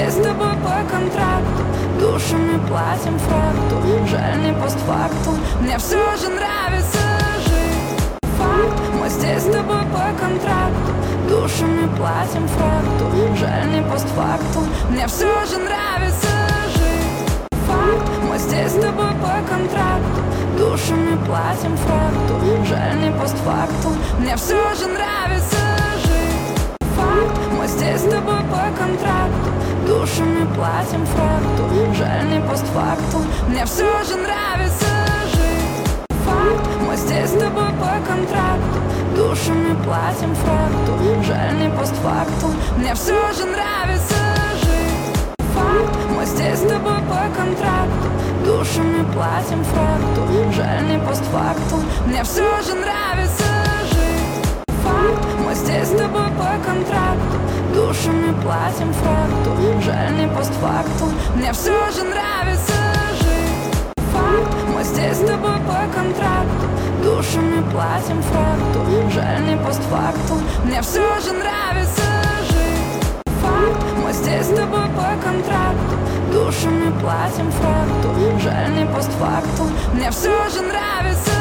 здесь с тобой по контракту, душами платим факту, жаль не постфактум. Мне все же нравится жить. Факт, мы здесь с тобой по контракту, душами платим факту, жаль не постфактум. Мне все же нравится жить. Факт, мы здесь с тобой по контракту, душами платим факту, жаль не постфактум. Мне все же нравится жить. Факт, мы здесь с тобой по контракту, душами платим факту, жаль не постфактум. Мне все же нравится жить. Факт, мы здесь с тобой по контракту, душами платим факту, жаль не постфактум. Мне все же нравится жить. Факт, мы здесь с тобой по контракту, душами платим факту, жаль не постфактум. Мне все же нравится жить. Факт, мы здесь с тобой по контракту, душами платим факту, жаль не постфактум. Мне все же нравится жить. Факт, мы здесь с тобой по контракту, душами платим факту, жаль не постфактум. Мне все же нравится жить. Факт, мы здесь с тобой по контракту, душами платим факту, жаль не постфактум. Мне все же нравится